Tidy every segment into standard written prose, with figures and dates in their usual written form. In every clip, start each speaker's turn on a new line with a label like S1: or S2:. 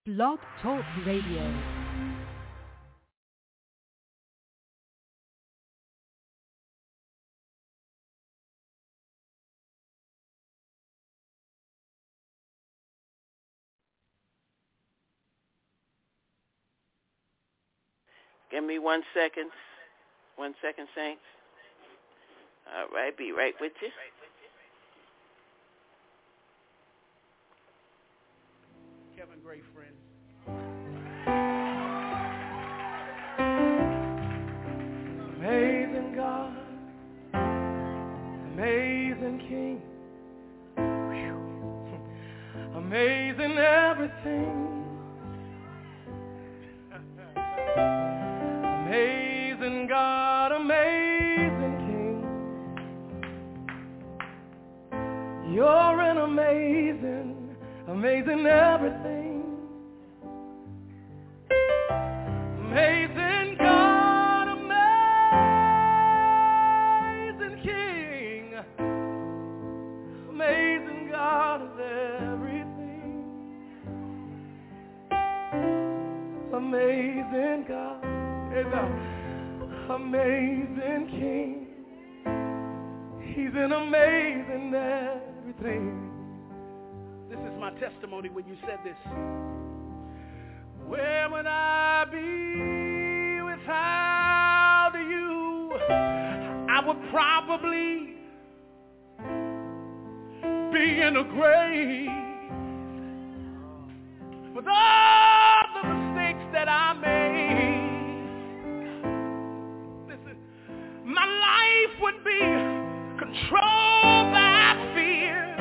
S1: Blog Talk Radio.
S2: Give me 1 second. 1 second, Saints. All right, be right with you.
S3: Kevin Gray, friends. Amazing God, amazing King, amazing everything. Amazing God, amazing King. You're an amazing, amazing everything. Amazing God, amazing King. Amazing God of everything. Amazing God. Amazing King, He's an amazing everything. This is my testimony when you said this. Where would I be without you? I would probably be in a grave with all the mistakes that I made. My life would be controlled by fear.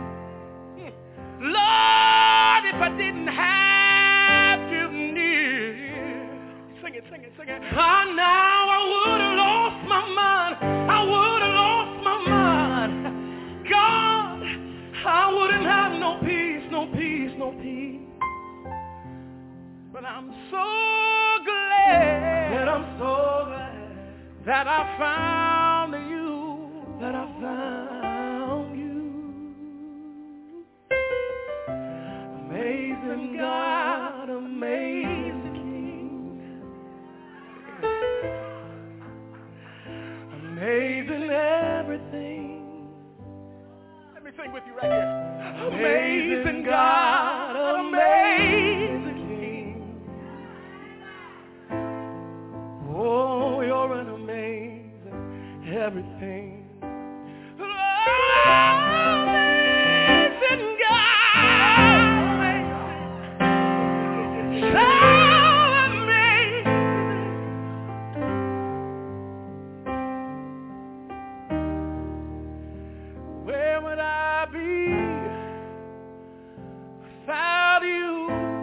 S3: Lord, if I didn't have you near. Sing it, sing it, sing it. Now I would have lost my mind. I would have lost my mind. God, I wouldn't have no peace, no peace, no peace. But I'm so glad. And I'm so glad that I found you, that I found you. Amazing God, amazing King. Amazing everything. Let me sing with you right here. Amazing God, amazing King. Oh, you're an amazing everything. Amazing God, so amazing. Where would I be without you?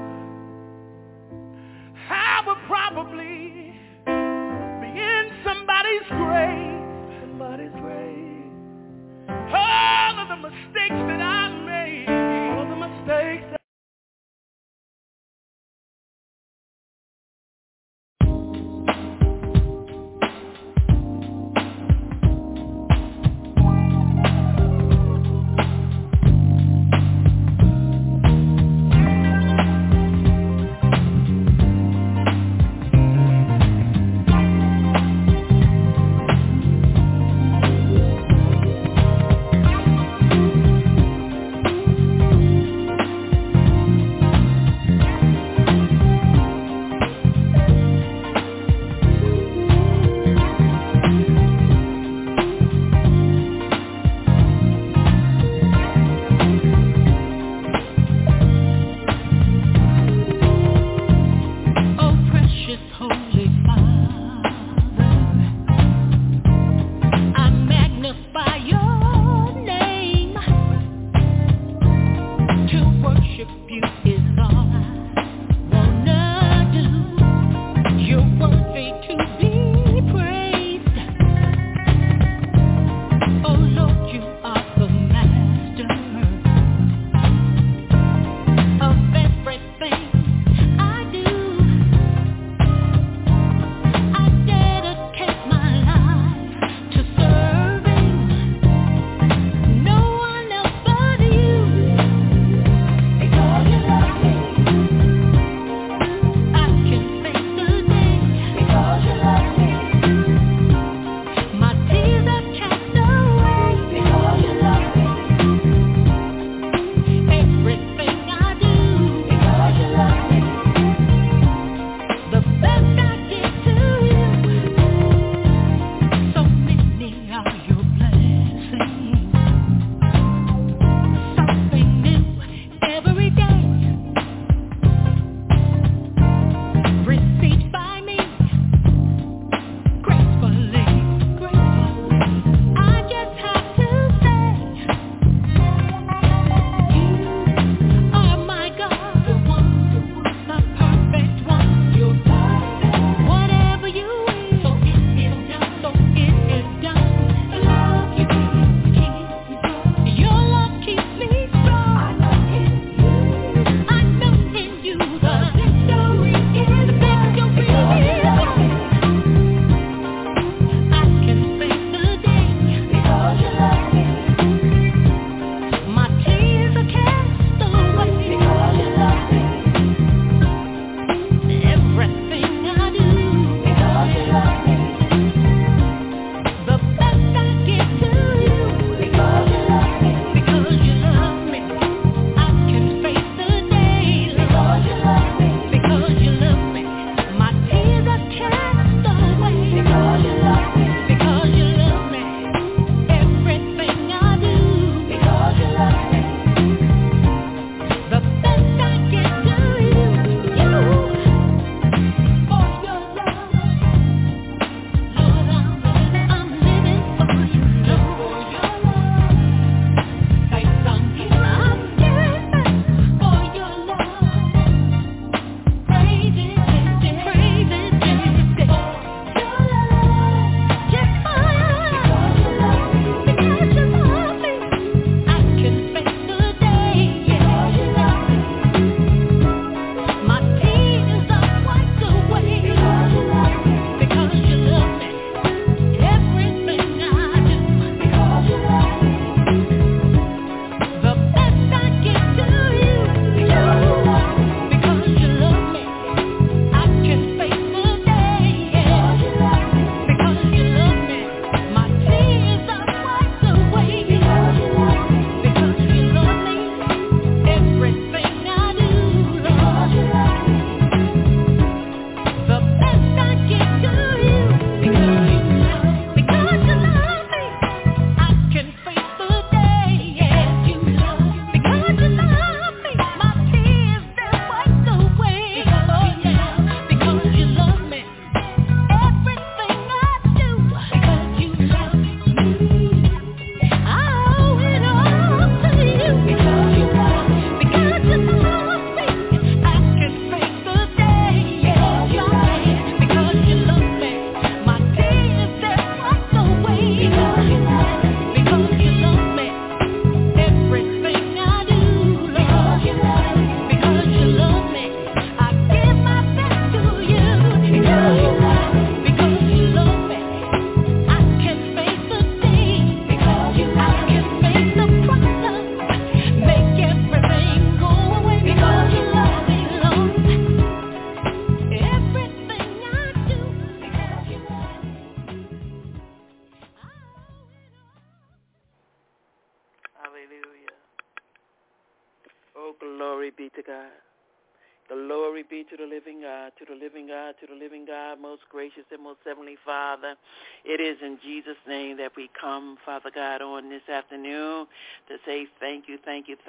S2: Glory be to the living God, to the living God, to the living God, most gracious and most heavenly Father. It is in Jesus' name that we come, Father God, on this afternoon to say thank you,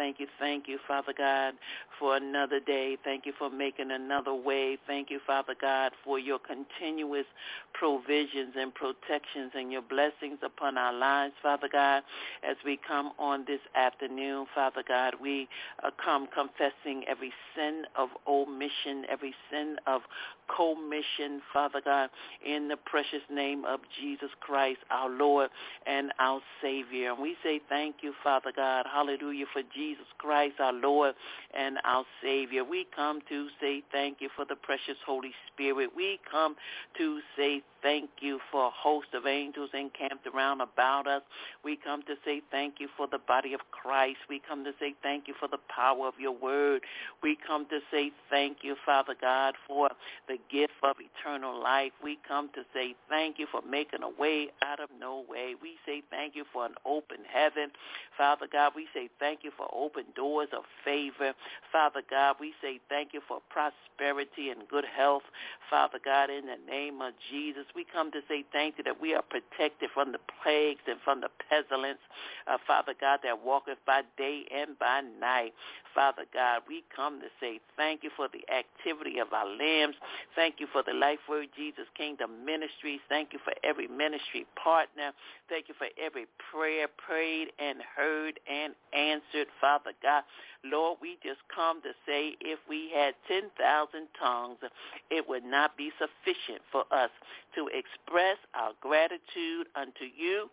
S2: Father God, for another day. Thank you for making another way. Thank you, Father God, for your continuous provisions and protections and your blessings upon our lives, Father God. As we come on this afternoon, Father God, we come confessing every sin of omission, every sin of commission, Father God, in the precious name of Jesus Christ, our Lord and our Savior. And we say thank you, Father God, hallelujah, for Jesus Christ, our Lord and our Savior. We come to say thank you for the precious Holy Spirit. We come to say thank you for a host of angels encamped around about us. We come to say thank you for the body of Christ. We come to say thank you for the power of your word. We come to say thank you, Father God, for the gift of eternal life. We come to say thank you for making a way out of no way. We say thank you for an open heaven. Father God, we say thank you for open doors of favor. Father God, we say thank you for prosperity and good health. Father God, in the name of Jesus, we come to say thank you that we are protected from the plagues and from the pestilence, Father God, that walketh by day and by night. Father God, we come to say thank you for the activity of our limbs. Thank you for the Life Word Jesus Kingdom Ministries. Thank you for every ministry partner. Thank you for every prayer prayed and heard and answered, Father God. Lord, we just come to say if we had 10,000 tongues, it would not be sufficient for us to express our gratitude unto you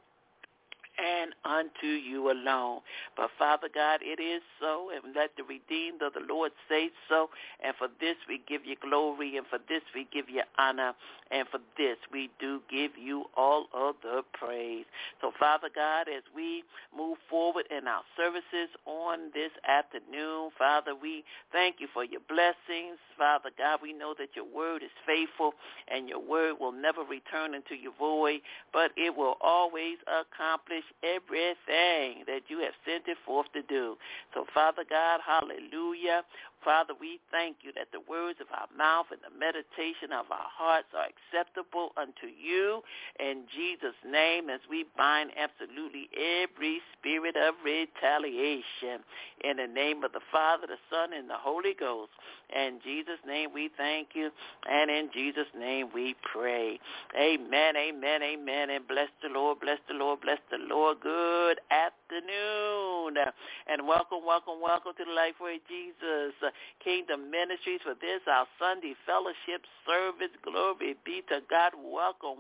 S2: and unto you alone. But Father God, it is so, and let the redeemed of the Lord say so, and for this we give you glory, and for this we give you honor, and for this we do give you all of the praise. So Father God, as we move forward in our services on this afternoon, Father, we thank you for your blessings. Father God, we know that your word is faithful, and your word will never return into your void, but it will always accomplish everything that you have sent it forth to do. So, Father God, hallelujah. Father, we thank you that the words of our mouth and the meditation of our hearts are acceptable unto you in Jesus' name, as we bind absolutely every spirit of retaliation in the name of the Father, the Son, and the Holy Ghost. In Jesus' name we thank you, and in Jesus' name we pray. Amen, amen, amen, and bless the Lord, bless the Lord, bless the Lord. Good afternoon, and welcome to the Life Word Jesus Kingdom Ministries for this, our Sunday fellowship service. Glory be to God. Welcome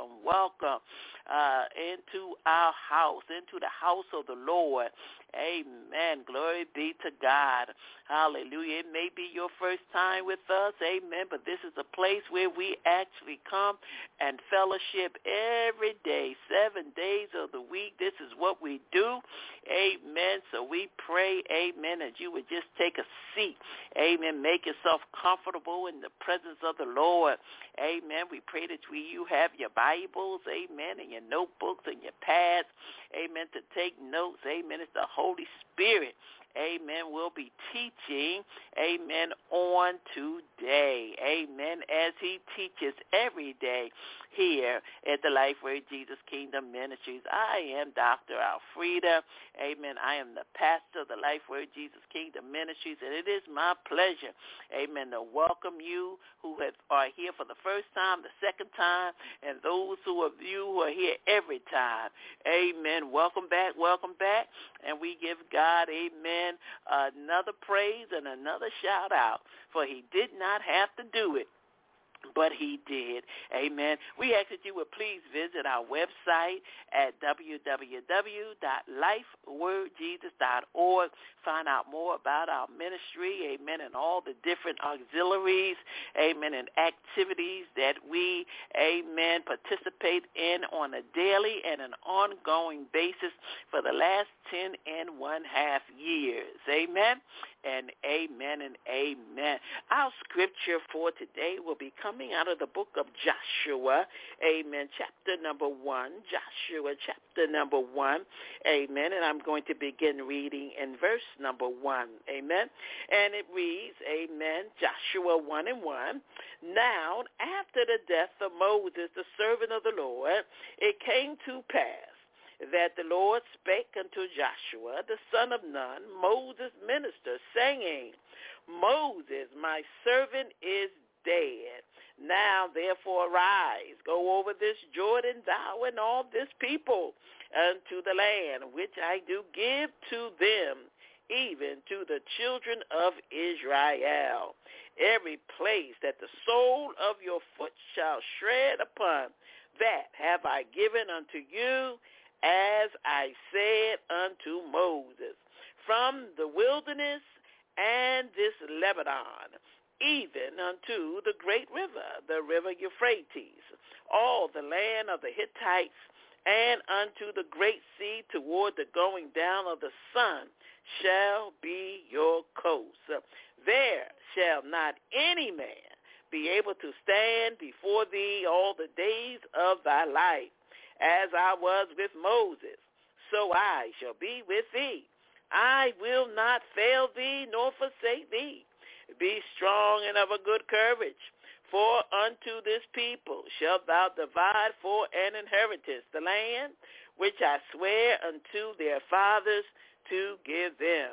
S2: into our house, into the house of the Lord. Amen. Glory be to God. Hallelujah. It may be your first time with us. Amen. But this is a place where we actually come and fellowship every day, 7 days of the week. This is what we do. Amen. So we pray, amen, that you would just take a seat. Amen. Make yourself comfortable in the presence of the Lord. Amen. We pray that you have your Bibles, amen, and your notebooks and your pads, amen, to take notes. Amen. It's the Holy Spirit, amen, will be teaching, amen, on today. Amen. As he teaches every day here at the Life Word Jesus Kingdom Ministries. I am Dr. Alfreda. Amen. I am the pastor of the Life Word Jesus Kingdom Ministries, and it is my pleasure, amen, to welcome you who are here for the first time, the second time, and those of you who are here every time. Amen. Welcome back, and we give God, amen, another praise and another shout out, for he did not have to do it, but he did. Amen. We ask that you would please visit our website at www.lifewordjesus.org. Find out more about our ministry, amen, and all the different auxiliaries, amen, and activities that we, amen, participate in on a daily and an ongoing basis for the last 10.5 years. Amen. and amen and amen. Our scripture for today will be coming out of the book of Joshua, amen, chapter number 1, Joshua chapter number 1, amen, and I'm going to begin reading in verse number 1, amen, and it reads, amen, Joshua 1:1, now after the death of Moses, the servant of the Lord, it came to pass that the Lord spake unto Joshua, the son of Nun, Moses' minister, saying, Moses, my servant, is dead. Now, therefore, arise, go over this Jordan, thou and all this people, unto the land which I do give to them, even to the children of Israel. Every place that the sole of your foot shall tread upon, that have I given unto you, as I said unto Moses, from the wilderness and this Lebanon, even unto the great river, the river Euphrates, all the land of the Hittites, and unto the great sea toward the going down of the sun shall be your coast. There shall not any man be able to stand before thee all the days of thy life. As I was with Moses, so I shall be with thee. I will not fail thee nor forsake thee. Be strong and of a good courage, for unto this people shalt thou divide for an inheritance the land which I swear unto their fathers to give them.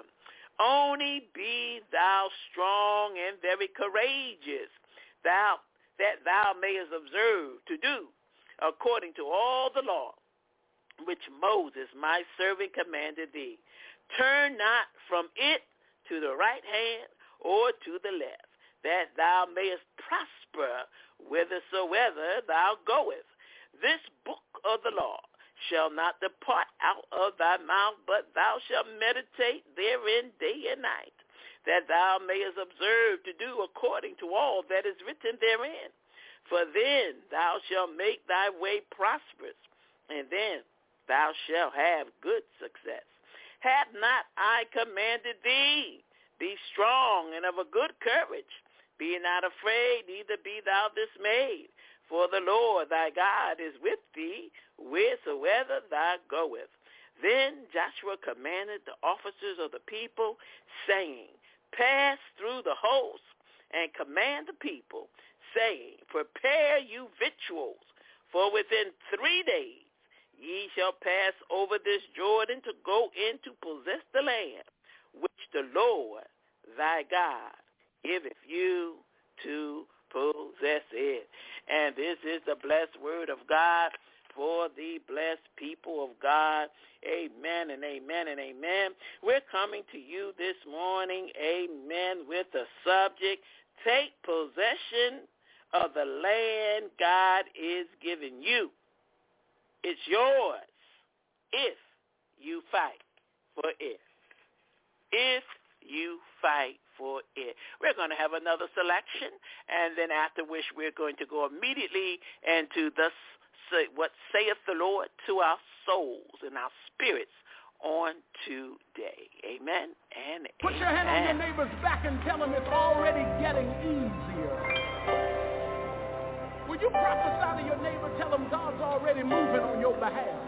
S2: Only be thou strong and very courageous, that thou mayest observe to do according to all the law which Moses my servant commanded thee. Turn not from it to the right hand or to the left, that thou mayest prosper whithersoever thou goest. This book of the law shall not depart out of thy mouth, but thou shalt meditate therein day and night, that thou mayest observe to do according to all that is written therein. For then thou shalt make thy way prosperous, and then thou shalt have good success. Have not I commanded thee? Be strong and of a good courage. Be not afraid, neither be thou dismayed. For the Lord thy God is with thee whithersoever thou goest. Then Joshua commanded the officers of the people, saying, Pass through the host and command the people, saying, Prepare you victuals, for within 3 days ye shall pass over this Jordan to go in to possess the land, which the Lord thy God giveth you to possess it. And this is the blessed word of God for the blessed people of God. Amen and amen and amen. We're coming to you this morning, amen, with the subject, Take possession of the land God is giving you. It's yours if you fight for it. If you fight for it. We're going to have another selection, and then after which we're going to go immediately into what saith the Lord to our souls and our spirits on today. Amen and
S3: Put your hand on your neighbor's back and tell him it's already getting easier. Will you prophesy to your neighbor, tell him God's already moving on your behalf?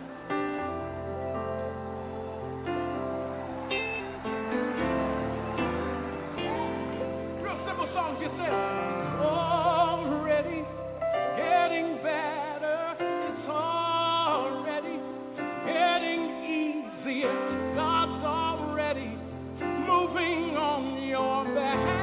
S3: Real simple songs you sing. Already getting better. It's already getting easier. God's already moving on your behalf.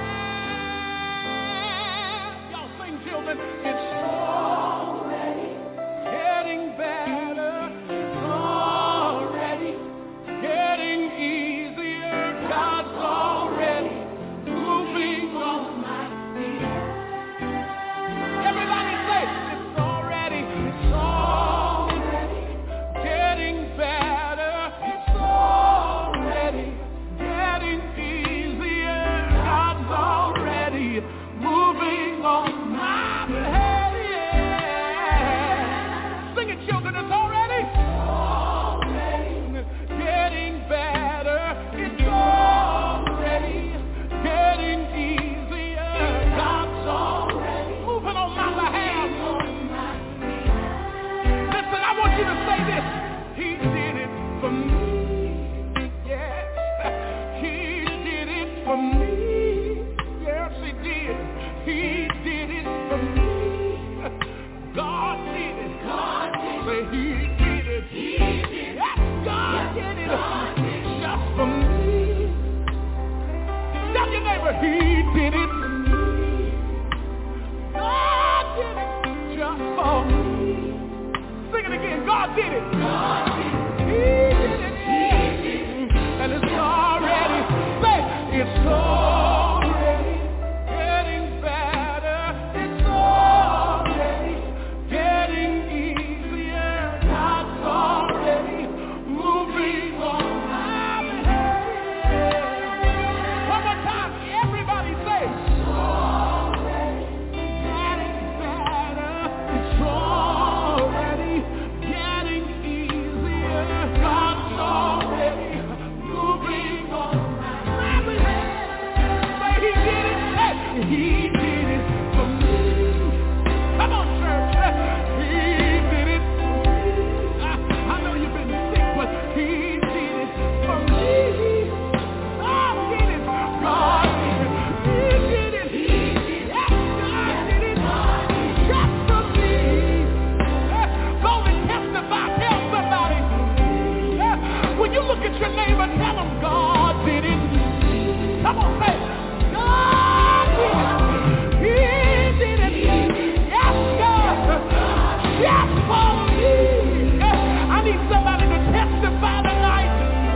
S3: Y'all sing, children. It's already getting better. It's already getting easier. God's already moving on my behalf. Everybody say, it's already getting better. It's already getting easier. God's already moving on my behalf. Sing it, children. It's already getting better. It's already did it for me. Come on, church. He did it. I know you've been sick, but he did it for me. God did it. God did it. He did it. Yes, God did it. Just for me. Go and testify. Tell somebody. When you look at your neighbor, tell them God did it. Come on, say, God did it. He did it. Yes, God. Yes, for me. I need somebody to testify tonight.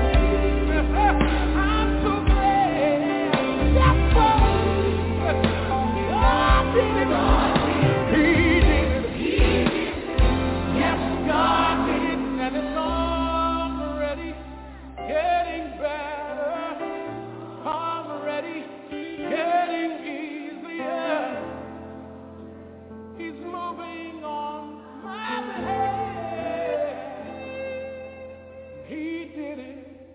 S3: I'm so glad. Yes, for me. God did it. He did it. Yes, God did it. And it's already getting better. Already getting easier. He's moving on my behalf. He did it.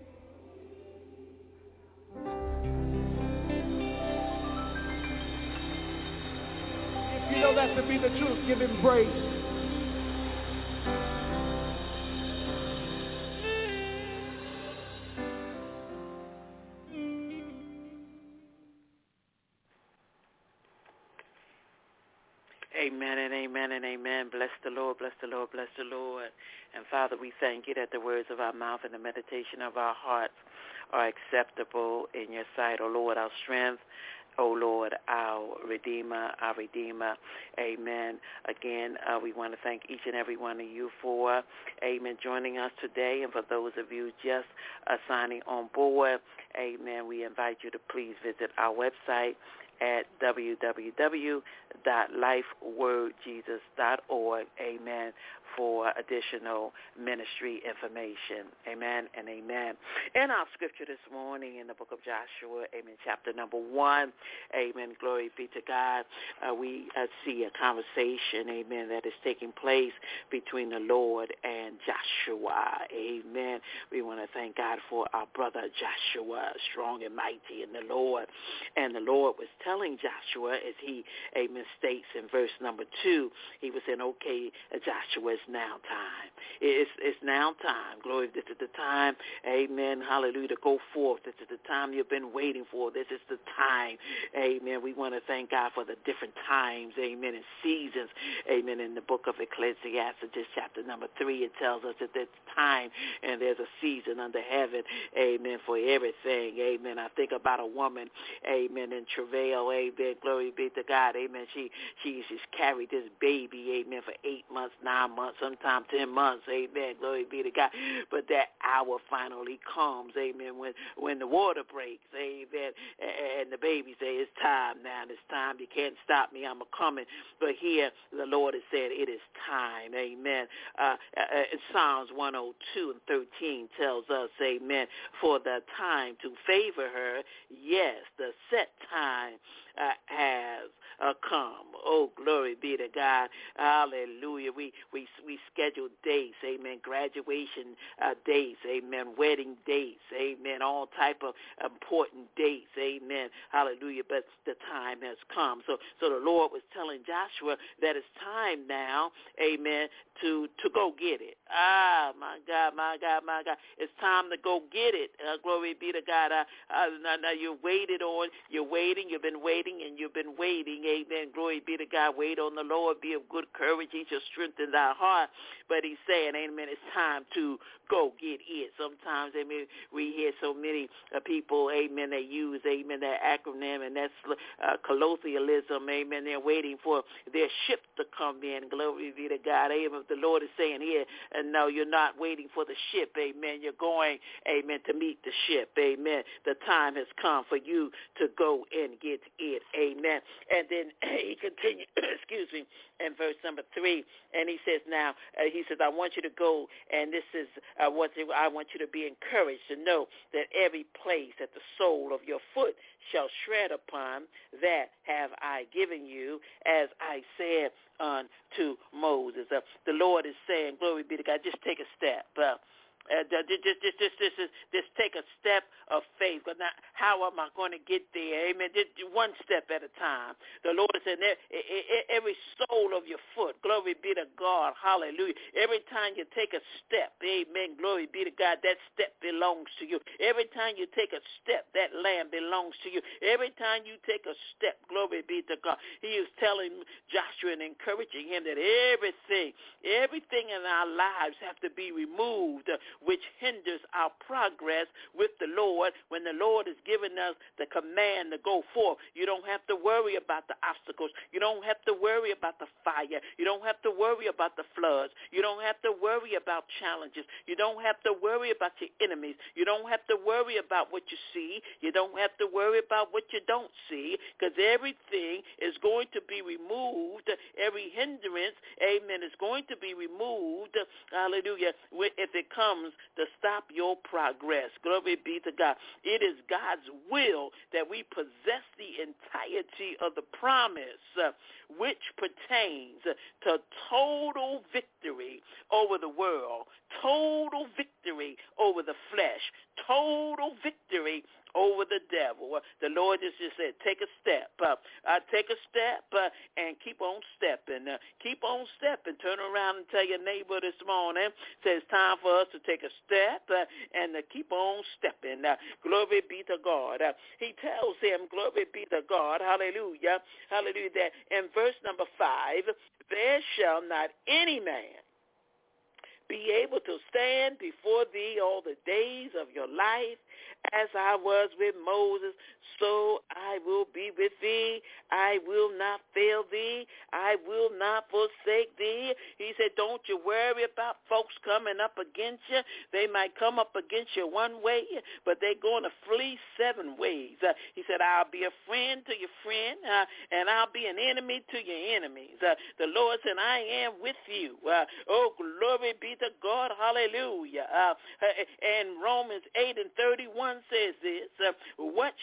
S3: If you know that to be the truth, give him praise.
S2: Amen and amen and amen. Bless the Lord, bless the Lord, bless the Lord. And Father, we thank you that the words of our mouth and the meditation of our hearts are acceptable in your sight, O Lord, our strength. O Lord, our Redeemer, amen. Again, we want to thank each and every one of you for, amen, joining us today. And for those of you just signing on board, amen, we invite you to please visit our website at www.lifewordjesus.org, amen, for additional ministry information. Amen and amen. In our scripture this morning in the book of Joshua, amen, chapter number 1, amen, glory be to God, we see a conversation, amen, that is taking place between the Lord and Joshua. Amen. We want to thank God for our brother Joshua, strong and mighty in the Lord. And the Lord was telling Joshua, as he, amen, states in verse number 2, he was saying, okay, Joshua, it's now time. It's now time. Glory, this is the time, amen, hallelujah, to go forth. This is the time you've been waiting for. This is the time, amen. We want to thank God for the different times, amen, and seasons, amen. In the book of Ecclesiastes, chapter number 3, it tells us that there's time and there's a season under heaven, amen, for everything, amen. I think about a woman, amen, in travail, amen, glory be to God, amen. She's carried this baby, amen, for 8 months, 9 months, sometimes 10 months, amen, glory be to God. But that hour finally comes, amen, when the water breaks, amen, and the baby say, it's time now, it's time, you can't stop me, I'm a-coming. But here the Lord has said, it is time, amen. Psalms 102 and 13 tells us, amen, for the time to favor her, yes, the set time has come. Oh, glory be to God. Hallelujah. We schedule dates, amen, graduation dates, amen, wedding dates, amen, all type of important dates, amen, hallelujah, but the time has come. So the Lord was telling Joshua that it's time now, amen, to go get it. My God. It's time to go get it. Glory be to God. Now you're waiting, you've been waiting, and you've been waiting, amen, glory be to God. Wait on the Lord, be of good courage, he shall strengthen thy heart. But he's saying, amen, it's time to go get it. Sometimes, amen, we hear so many people, amen, they use, amen, that acronym, and that's colloquialism, amen. They're waiting for their ship to come in. Glory be to God. Amen. The Lord is saying here, and no, you're not waiting for the ship, amen. You're going, amen, to meet the ship, amen. The time has come for you to go and get it, amen. And then he continued, excuse me, in verse number 3, and he says now, he says, I want you to go, and this is what I want you to be encouraged to know that every place that the sole of your foot shall tread upon, that have I given you, as I said unto Moses. The Lord is saying, glory be to God, just take a step. Just take a step of faith. But now, how am I going to get there? Amen. Just one step at a time. The Lord said, every sole of your foot, glory be to God, hallelujah. Every time you take a step, amen, glory be to God, that step belongs to you. Every time you take a step, that land belongs to you. Every time you take a step, glory be to God. He is telling Joshua and encouraging him that everything in our lives have to be removed, which hinders our progress with the Lord. When the Lord has given us the command to go forth, you don't have to worry about the obstacles. You don't have to worry about the fire. You don't have to worry about the floods. You don't have to worry about challenges. You don't have to worry about your enemies. You don't have to worry about what you see. You don't have to worry about what you don't see, because everything is going to be removed. Every hindrance, amen, is going to be removed, hallelujah, if it comes to stop your progress. Glory be to God. It is God's will that we possess the entirety of the promise, which pertains to total victory over the world, total victory over the flesh, total victory over the devil. The Lord just said, take a step. Take a step and keep on stepping. Keep on stepping. Turn around and tell your neighbor this morning, say it's time for us to take a step and to keep on stepping. Glory be to God. He tells him, glory be to God, hallelujah, hallelujah, that in verse number 5, there shall not any man be able to stand before thee all the days of your life. As I was with Moses, so I will be with thee. I will not fail thee. I will not forsake thee. He said, don't you worry about folks coming up against you. They might come up against you one way, but they're going to flee 7 ways. He said, I'll be a friend to your friend, and I'll be an enemy to your enemies. The Lord said, I am with you. Oh, glory be to God. Hallelujah. And Romans 8:31 says this, what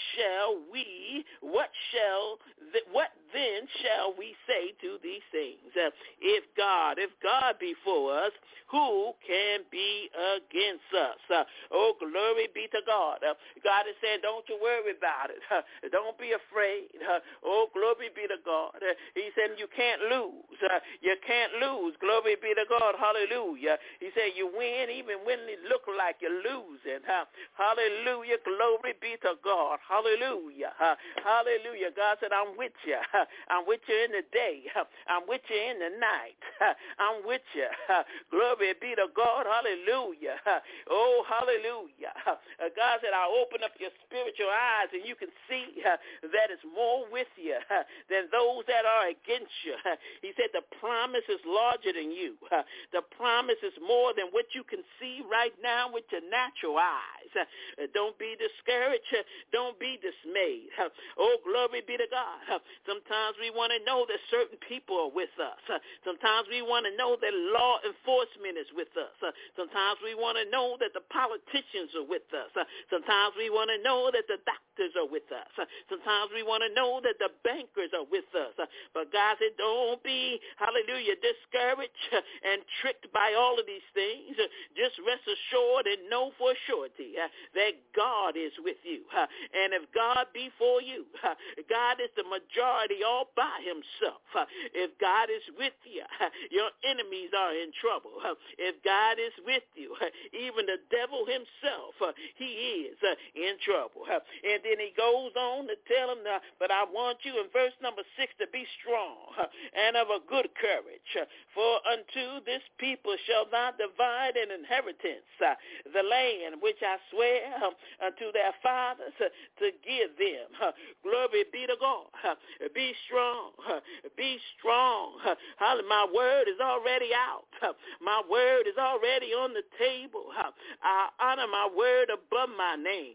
S2: then shall we say to these things? If God be for us, who can be against us? Oh, glory be to God. God is saying, don't you worry about it. Don't be afraid. Oh, glory be to God. He said, you can't lose. You can't lose. Glory be to God. Hallelujah. He said, you win even when it looks like you're losing. Hallelujah. Glory be to God. Hallelujah. Hallelujah. God said, I'm with you. I'm with you in the day. I'm with you in the night. I'm with you. Glory be to God. Hallelujah. Oh, hallelujah. God said, I'll open up your spiritual eyes and you can see that it's more with you than those that are against you. He said, the promise is larger than you. The promise is more than what you can see right now with your natural eyes. Don't be discouraged. Don't be dismayed. Oh, glory be to God. Sometimes we want to know that certain people are with us. Sometimes we want to know that law enforcement is with us. Sometimes we want to know that the politicians are with us. Sometimes we want to know that the doctors are with us. Sometimes we want to know that the bankers are with us. But God said, don't be, hallelujah, discouraged and tricked by all of these things. Just rest assured and know for surety that God is with you. And if God be for you, God is the majority all by himself. If God is with you, your enemies are in trouble. If God is with you, even the devil himself, he is in trouble. And then he goes on to tell him, but I want you in verse number 6 to be strong and of a good courage. For unto this people shall not divide an inheritance, the land which I swear unto their fathers to give them. Glory be to God. Be strong. Be strong. My word is already out. My word is already on the table. I honor my word above my name.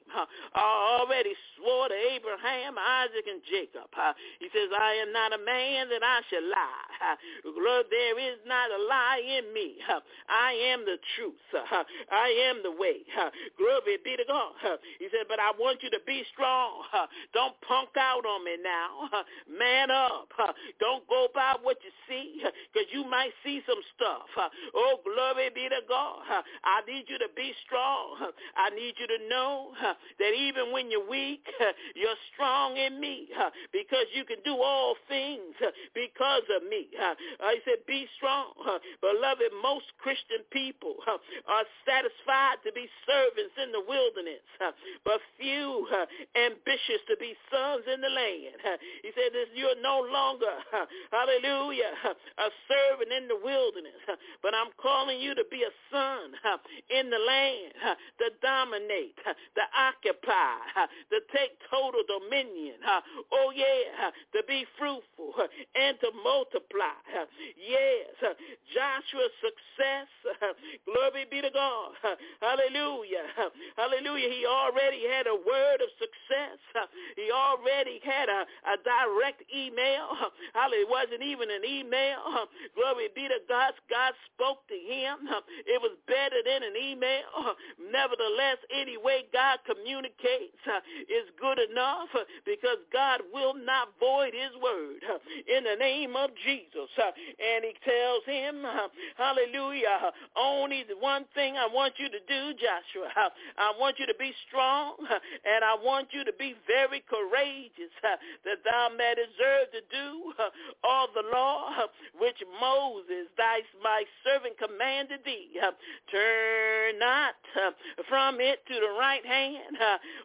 S2: I already swore to Abraham, Isaac, and Jacob. He says, I am not a man that I shall lie. There is not a lie in me. I am the truth. I am the way. Glory be to God. He said, but I want you to be strong. Don't punk out on me now. Man up. Don't go by what you see, because you might see some stuff Oh, glory be to God. I need you to be strong. I need you to know that even when you're weak, you're strong in me because you can do all things because of me. I said, be strong. Beloved, most Christian people are satisfied to be servants in the wilderness, but few ambitious to be sons in the land. He said, you're no longer, hallelujah, a servant in the wilderness, but I'm calling you to be a son in the land, to dominate, to occupy, to take total dominion. Oh, yeah, to be fruitful and to multiply. Yes, Joshua's success, glory be to God. Hallelujah. Hallelujah. He already had a word of success. He already had a direct email. Hallelujah. It wasn't even an email. Glory be to God. God spoke to him. It was better than an email. Nevertheless, any way God communicates is good enough because God will not void his word in the name of Jesus. And he tells him, hallelujah, only the one thing I want you to do, Joshua, I want you to be strong and I want you to be very courageous that thou may deserve to do all the law which Moses, my servant, commanded thee. Turn not from it to the right hand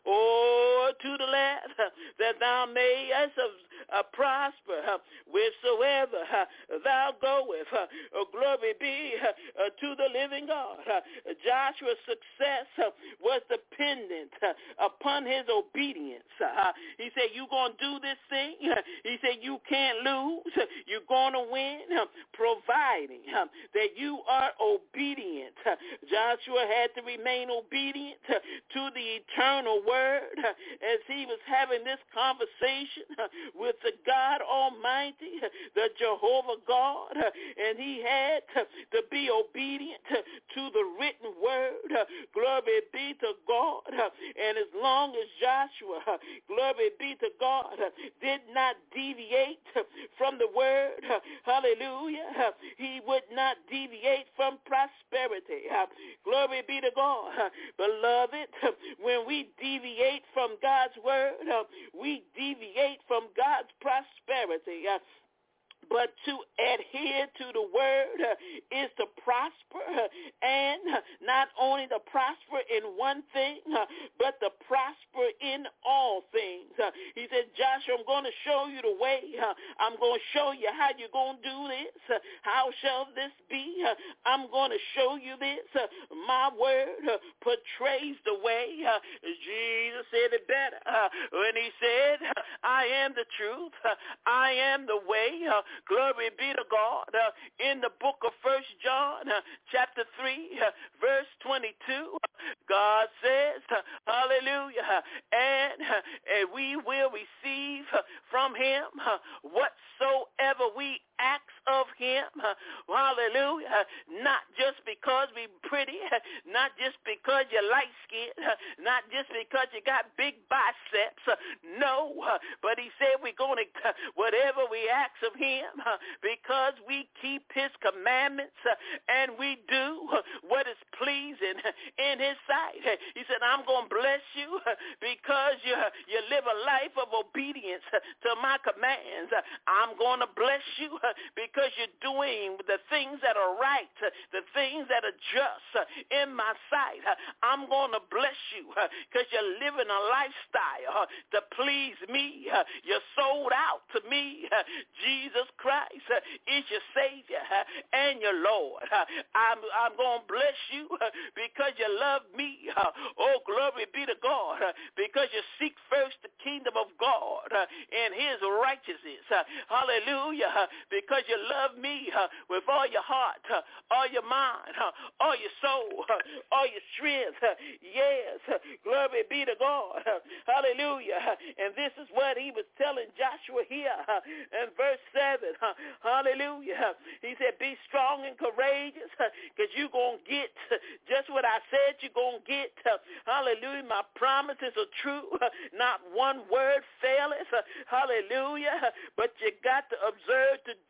S2: or to the left, that thou mayest prosper wheresoever thou goest. Glory be to the living God. Joshua's success was dependent upon his obedience. He said, you're going to do this thing. He said, you can't lose. You're going to win, providing that you are obedient. Joshua had to remain obedient to the eternal word as he was having this conversation with the God Almighty, the Jehovah God, and he had to be obedient to the written word. Glory be to God. And as long as Joshua, glory be to God, did not deviate from the word, hallelujah, he would not deviate from prosperity. Glory be to God. Beloved, when we deviate from God's word, we deviate from God's prosperity. But to adhere to the word is to prosper, and not only to prosper in one thing, but to prosper in all things. He said, Joshua, I'm going to show you the way. I'm going to show you how you're going to do this. How shall this be? I'm going to show you this. My word portrays the way. Jesus said it better when he said, I am the truth. I am the way. Glory be to God. In the book of 1 John, chapter 3, verse 22, God says, hallelujah, and we will receive from him whatsoever we ask of him. Hallelujah. Not just because we pretty, not just because you're light-skinned, not just because you got big biceps. No, but he said we're going to, whatever we ask of him, because we keep his commandments and we do what is pleasing in his sight. He said, I'm going to bless you because you live a life of obedience to my commands. I'm going to bless you because you're doing the things that are right, the things that are just in my sight. I'm going to bless you because you're living a lifestyle to please me. You're sold out to me. Jesus Christ is your Savior and your Lord. I'm going to bless you because you love me. Oh, glory be to God, because you seek first the kingdom of God and his righteousness. Hallelujah. Because you love me with all your heart, all your mind, all your soul, all your strength. Yes. Glory be to God. Hallelujah. And this is what he was telling Joshua here in verse 7. Hallelujah. He said, be strong and courageous because you're going to get just what I said you're going to get. Hallelujah. My promises are true. Not one word faileth. Hallelujah. But you got to observe to do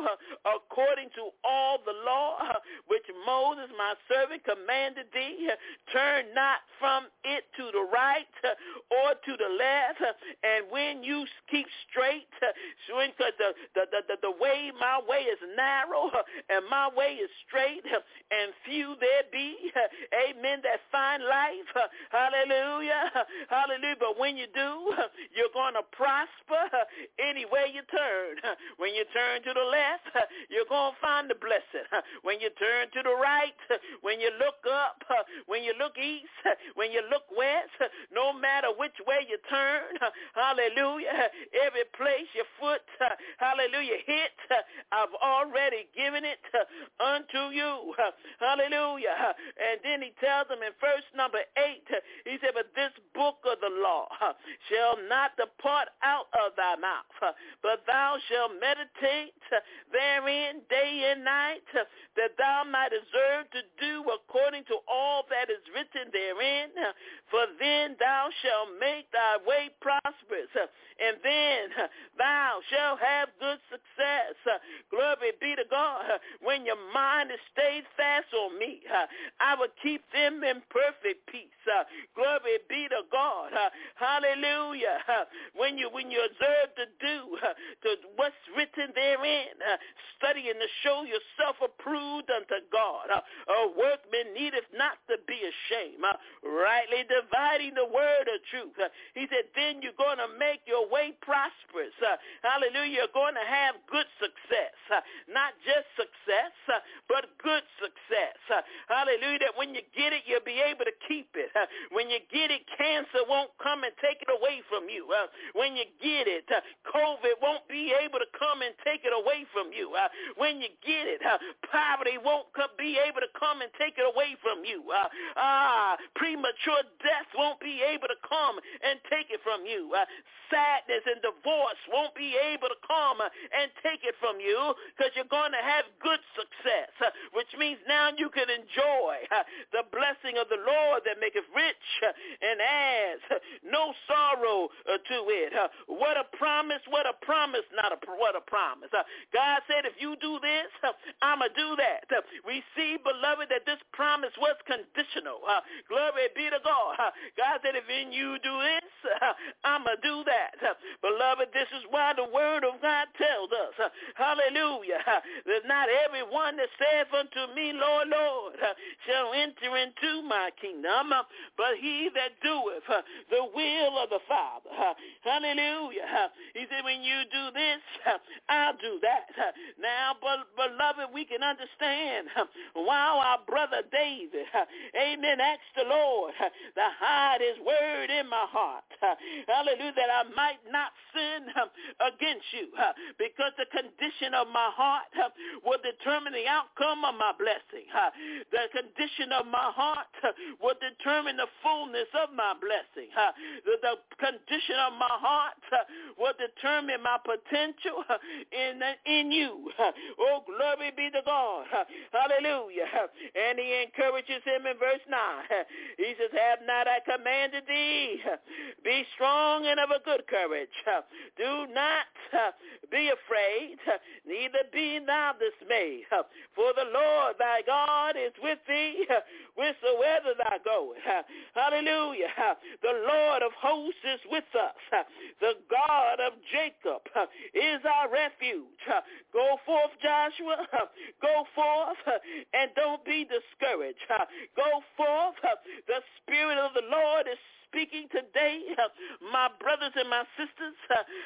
S2: according to all the law which Moses my servant commanded thee. Turn not from it to the right or to the left. And when you keep straight, because the way, my way is narrow and my way is straight, and few there be, amen, that find life. Hallelujah. Hallelujah. But when you do, you're going to prosper any way you turn. When you turn to the left, you're going to find the blessing. When you turn to the right, when you look up, when you look east, when you look west, no matter which way you turn, hallelujah, every place your foot, hallelujah, hit, I've already given it unto you. Hallelujah. And then he tells them in verse number 8, he said, but this book of the law shall not depart out of thy mouth, but thou shalt meditate therein day and night, that thou might observe to do according to all that is written therein. For then thou shalt make thy way prosperous, and then thou shalt have good success. Glory be to God. When your mind is stayed fast on me, I will keep them in perfect peace. Glory be to God. Hallelujah. When you observe to do to what's written therein, studying to show yourself approved unto God, a workman needeth not to be ashamed, rightly dividing the word of truth. He said, then you're going to make your way prosperous. Hallelujah. You're going to have good success. Not just success, but good success. Hallelujah. That when you get it, you'll be able to keep it. When you get it, cancer won't come and take it away from you. When you get it, COVID won't be able to come and take it away from you. When you get it, poverty won't be able to come and take it away from you. Premature death won't be able to come and take it from you. Sadness and divorce won't be able to come and take it from you, because you're going to have good success, which means now you can enjoy the blessing of the Lord that maketh rich and adds no sorrow to it. What a promise, what a promise, what a promise. God said, if you do this, I'm going to do that. We see, beloved, that this promise was conditional. Glory be to God. God said, if in you do this, I'm going to do that. Beloved, this is why the word of God tells us, hallelujah, that not everyone that saith unto me, Lord, Lord, shall enter into my kingdom, but he that doeth the will of the Father. Hallelujah. He said, when you do this, I'll do that. Now, beloved, we can understand why our brother David, amen, asked the Lord to hide his word in my heart. Hallelujah, that I might not sin against you, because the condition of my heart will determine the outcome of my blessing. The condition of my heart will determine the fullness of my blessing. The condition of my heart will determine my potential in you. Oh, glory be to God. Hallelujah. And he encourages him in verse 9. He says, have not I commanded thee? Be strong and of a good courage. Do not be afraid, neither be thou dismayed. For the Lord thy God is with thee, whithersoever thou goest. Hallelujah. The Lord of hosts is with us. The God of Jacob is our refuge. Go forth, Joshua. Go forth and don't be discouraged. Go forth. The Spirit of the Lord is speaking today, my brothers and my sisters,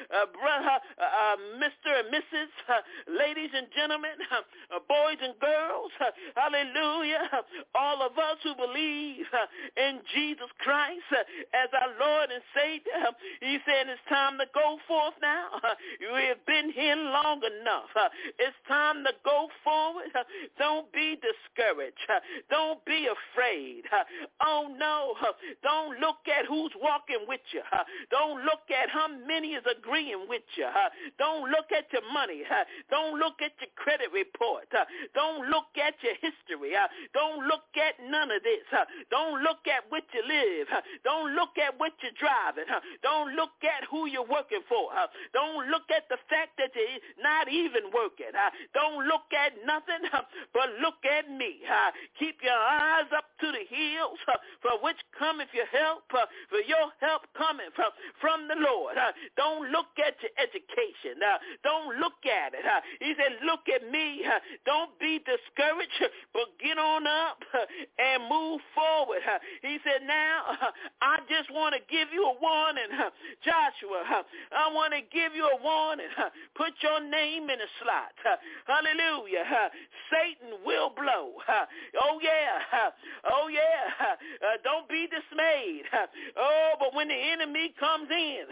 S2: Mr. and Mrs., ladies and gentlemen, boys and girls, hallelujah, all of us who believe in Jesus Christ as our Lord and Savior. He said it's time to go forth now. We have been here long enough. It's time to go forward. Don't be discouraged. Don't be afraid. Oh, no. Don't look at at who's walking with you. Don't look at how many is agreeing with you. Don't look at your money. Don't look at your credit report. Don't look at your history. Don't look at none of this. Don't look at what you live. Don't look at what you're driving. Don't look at who you're working for. Don't look at the fact that you're not even working. Don't look at nothing, but look at me. Keep your eyes up to the hills, for which cometh your help, for your help coming from the Lord. Don't look at your education. Don't look at it. He said, look at me. Don't be discouraged, but get on up and move forward. He said, now, I just want to give you a warning, Joshua. I want to give you a warning. Put your name in a slot. Hallelujah. Satan will blow. Oh, yeah. Oh, yeah. Don't be dismayed. Oh, but when the enemy comes in,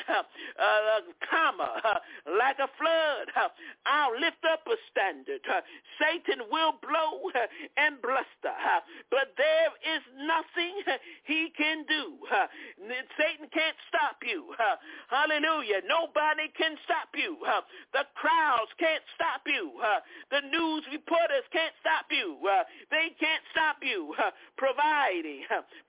S2: like a flood, I'll lift up a standard. Satan will blow and bluster, but there is nothing he can do. Satan can't stop you. Hallelujah. Nobody can stop you. The crowds can't stop you. The news reporters can't stop you. They can't stop you. Providing.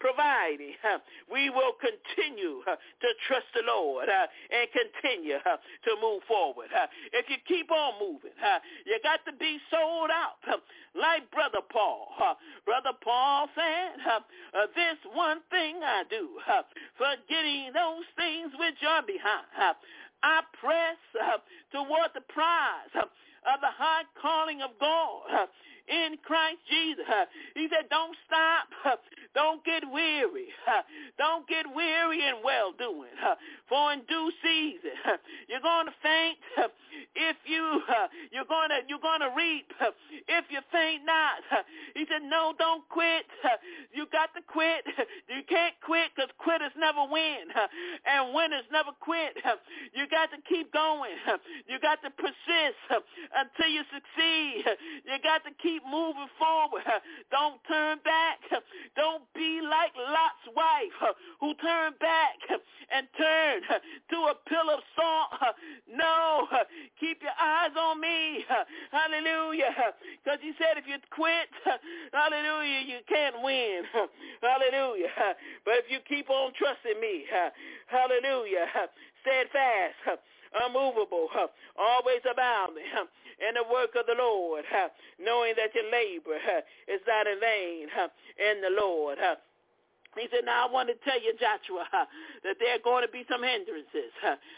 S2: We will continue to trust the Lord and continue to move forward. If you keep on moving, you got to be sold out like Brother Paul. Brother Paul said, this one thing I do, forgetting those things which are behind, I press toward the prize of the high calling of God in Christ Jesus. He said, don't stop. Don't get weary. Don't get weary in well-doing. For in due season, you're going to faint if you're going to reap if you faint not. He said, no, don't quit. You got to quit. You can't quit because quitters never win. And winners never quit. You got to keep going. You got to persist until you succeed. You got to keep moving forward. Don't turn back. Don't be like Lot's wife who turned back and turned to a pillar of salt. No, keep your eyes on me. Hallelujah. Because he said if you quit, hallelujah, you can't win. Hallelujah. But if you keep on trusting me, hallelujah, steadfast, unmovable, always abounding in the work of the Lord, knowing that your labor is not in vain in the Lord. He said, now I want to tell you, Joshua, that there are going to be some hindrances.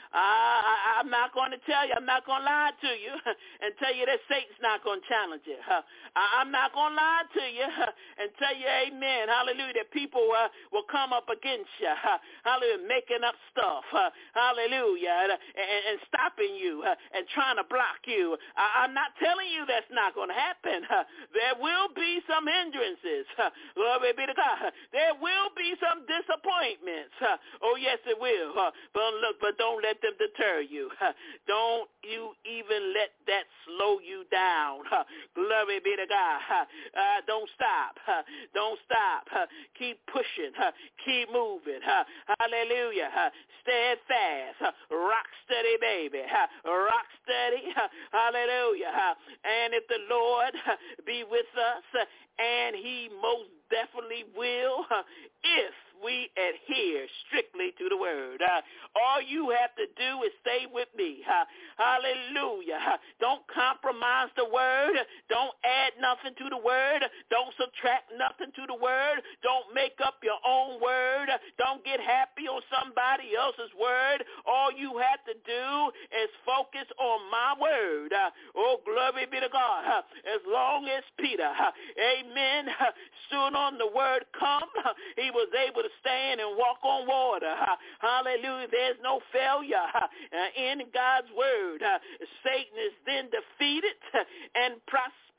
S2: I'm not going to tell you, I'm not going to lie to you and tell you that Satan's not going to challenge you. I'm not going to lie to you and tell you, amen, hallelujah, that people will come up against you, hallelujah, making up stuff, hallelujah, and stopping you and trying to block you. I'm not telling you that's not going to happen. There will be some hindrances. Glory be to God. There will be some disappointments. Oh, yes, it will. But don't let them deter you. Don't you even let that slow you down. Glory be to God. Don't stop. Don't stop. Keep pushing. Keep moving. Hallelujah. Steadfast. Rock steady, baby. Rock steady. Hallelujah. And if the Lord be with us, and he most definitely will, if we adhere strictly to the word. All you have to do is stay with me. Hallelujah. Don't compromise the word. Don't add nothing to the word. Don't subtract nothing to the word. Don't make up your own word. Don't get happy on somebody else's word. All you have to do is focus on my word. Oh, glory be to God. As long as Peter, amen, stood on the word come, he was able to stand and walk on water. Hallelujah. There's no failure in God's word. Satan is then defeated and prosperity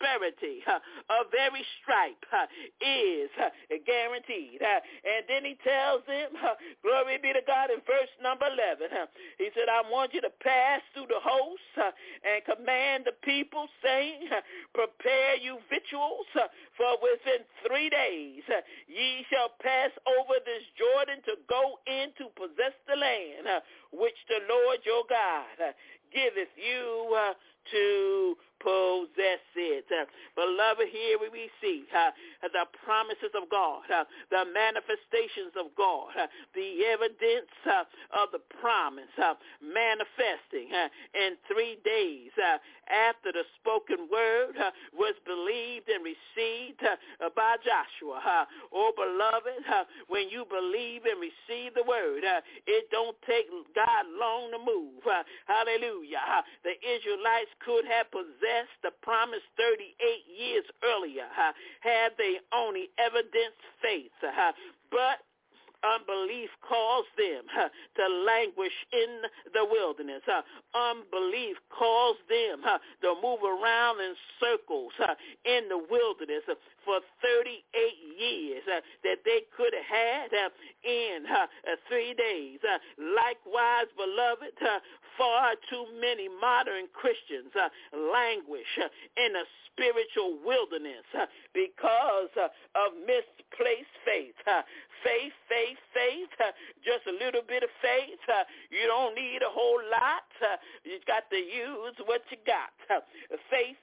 S2: prosperity of every stripe is guaranteed. And then he tells them, glory be to God, in verse number 11, he said, I want you to pass through the host and command the people, saying, prepare you victuals, for within 3 days ye shall pass over this Jordan to go in to possess the land which the Lord your God giveth you to possess it. Beloved, here we see the promises of God, the manifestations of God, the evidence of the promise manifesting in 3 days after the spoken word was believed and received by Joshua. Oh, beloved, when you believe and receive the word, it don't take God long to move. Hallelujah. The Israelites could have possessed the promise 38 years earlier had they only evidenced faith. But unbelief caused them to languish in the wilderness. Unbelief caused them to move around in circles in the wilderness for 38 years that they could have had in 3 days. Likewise, beloved, far too many modern Christians languish in a spiritual wilderness because of misplaced faith. Faith, just a little bit of faith. You don't need a whole lot. You got to use what you got. Faith.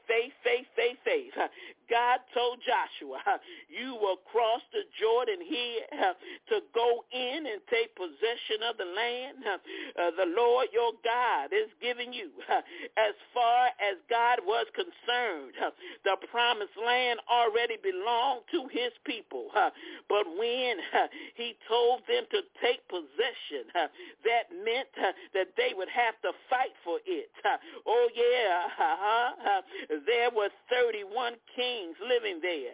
S2: God told Joshua, you will cross the Jordan here to go in and take possession of the land the Lord your God is giving you. As far as God was concerned, the promised land already belonged to his people. But when he told them to take possession, that meant that they would have to fight for it. Oh, yeah. There were 31 kings living there,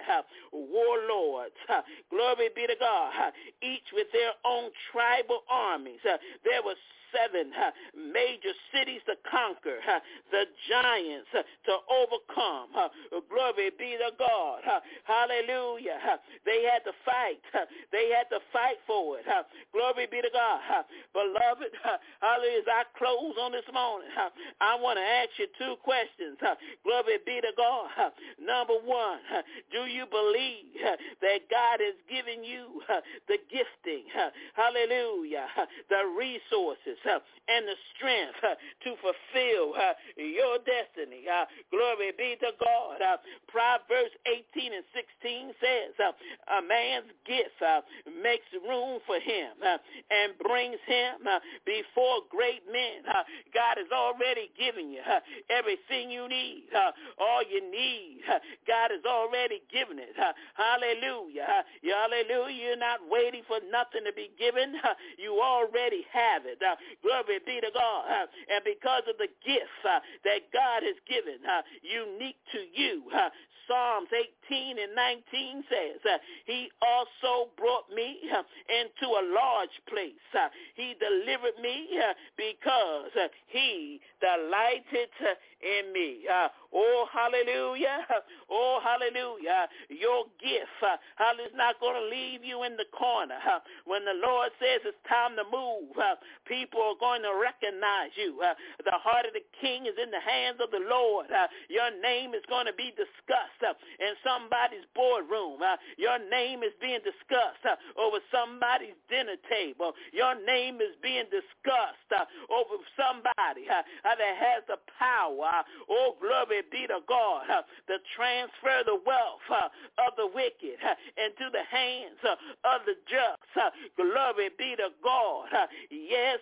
S2: warlords, glory be to God, each with their own tribal armies. There were 7 major cities to conquer, the giants to overcome. Glory be to God. Hallelujah. They had to fight. They had to fight for it. Glory be to God. Beloved, hallelujah, as I close on this morning, I want to ask you 2 questions. Glory be to God. Number 1, do you believe that God has given you the gifting, hallelujah, the resources and the strength to fulfill your destiny? Glory be to God. Proverbs 18 and 16 says, a man's gift makes room for him and brings him before great men. God has already given you everything you need. All you need, God has already given it. Hallelujah. Hallelujah. You're not waiting for nothing to be given. You already have it. Glory be to God. And because of the gift that God has given, unique to you, Psalms 18 and 19 says, he also brought me into a large place. He delivered me because he delighted in me. Oh, hallelujah. Oh, hallelujah. Your gift is not going to leave you in the corner. When the Lord says it's time to move, people are going to recognize you. The heart of the king is in the hands of the Lord. Your name is going to be discussed in somebody's boardroom. Your name is being discussed over somebody's dinner table. Your name is being discussed over somebody that has the power, oh, glory be to God, to transfer the wealth of the wicked into the hands of the just. Glory be to God. Yes.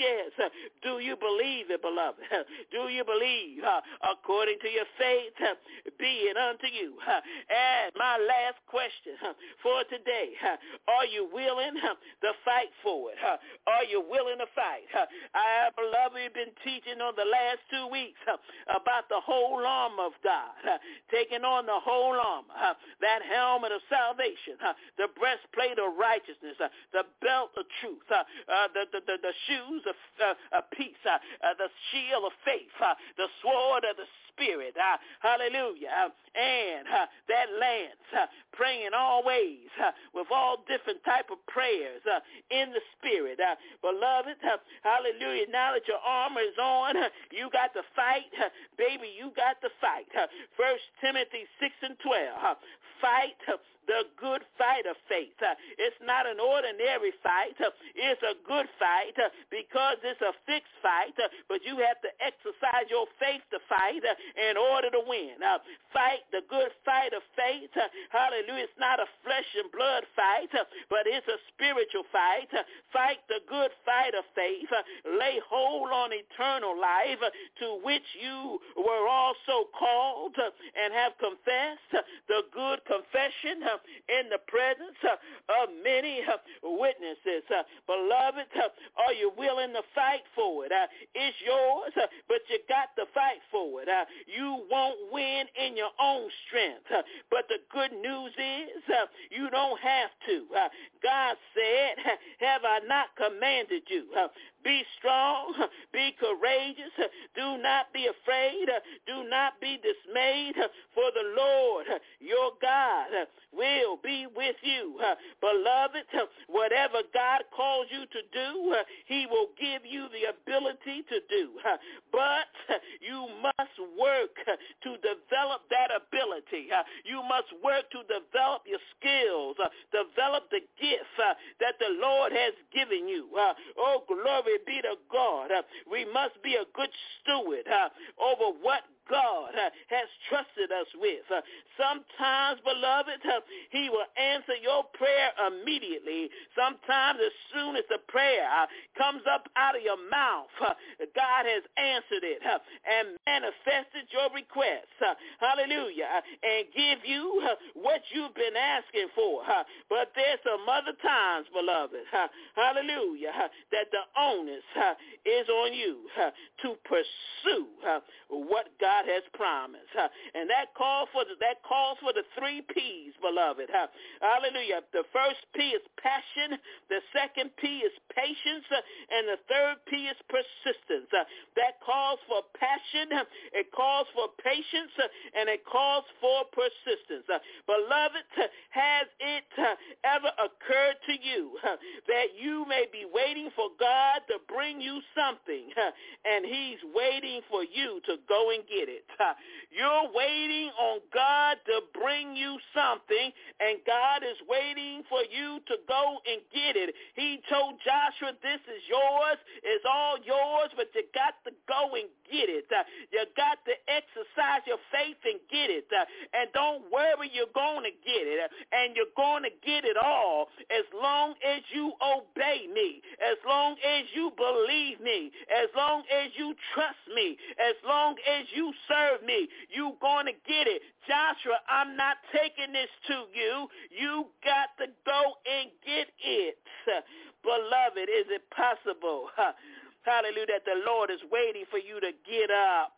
S2: Do you believe it, beloved? Do you believe according to your faith? Be it unto you. And my last question for today, are you willing to fight for it? Are you willing to fight? Beloved, we've been teaching on the last 2 weeks about the whole armor of God, taking on the whole armor, that helmet of salvation, the breastplate of righteousness, the belt of truth, the shoes of peace, the shield of faith, the sword of the spirit. Hallelujah. And that Lance, praying always with all different type of prayers in the spirit. Beloved, hallelujah, now that your armor is on, you got to fight. Baby, you got to fight. 1 Timothy 6:12. Fight the good fight of faith. It's not an ordinary fight. It's a good fight because it's a fixed fight, but you have to exercise your faith to fight in order to win. Fight the good fight of faith. Hallelujah. It's not a flesh and blood fight, but it's a spiritual fight. Fight the good fight of faith. Lay hold on eternal life to which you were also called and have confessed the good confession in the presence of many witnesses. Beloved, are you willing to fight for it? It's yours, but you got to fight for it. You won't win in your own strength, but the good news is you don't have to. God said, have I not commanded you? Be strong, be courageous, do not be afraid, do not be dismayed, for the Lord your God will be with you. Beloved, whatever God calls you to do, he will give you the ability to do. But you must work to develop that ability. You must work to develop your skills, develop the gift that the Lord has given you. Oh, glory be to God. We must be a good steward over what God has trusted us with. Sometimes, beloved, he will answer your prayer immediately. Sometimes as soon as the prayer comes up out of your mouth, God has answered it and manifested your request. Hallelujah. And give you what you've been asking for. But there's some other times, beloved, hallelujah, that the onus is on you to pursue what God has promised. And that calls for the 3 P's, beloved. Hallelujah. The first P is passion, the second P is patience, and the third P is persistence. That calls for passion, it calls for patience, and it calls for persistence. Beloved, has it ever occurred to you that you may be waiting for God to bring you something, and he's waiting for you to go and get it? You're waiting on God to bring you something, and God is waiting for you to go and get it. He told Joshua, this is yours, it's all yours, but you got to go and get it. You got to exercise your faith and get it. And don't worry, you're going to get it. And you're going to get it all as long as you obey me, as long as you believe me, as long as you trust me, as long as you serve me. You going to get it. Joshua, I'm not taking this to you. You got to go and get it. Beloved, is it possible, hallelujah, that the Lord is waiting for you to get up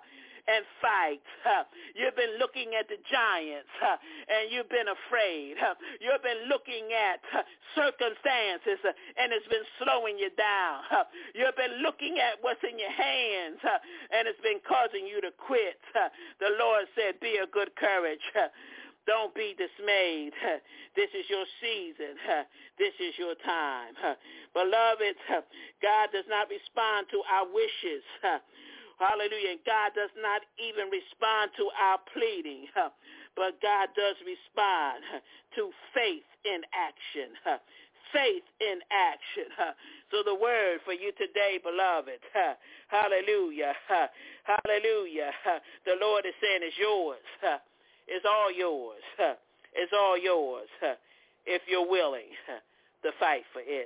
S2: and fight? You've been looking at the giants and you've been afraid. You've been looking at circumstances and it's been slowing you down. You've been looking at what's in your hands and it's been causing you to quit. The Lord said, be of good courage. Don't be dismayed. This is your season. This is your time. Beloved, God does not respond to our wishes. Hallelujah. And God does not even respond to our pleading, but God does respond to faith in action. Faith in action. So the word for you today, beloved, hallelujah, hallelujah. The Lord is saying it's yours. It's all yours. It's all yours if you're willing to fight for it.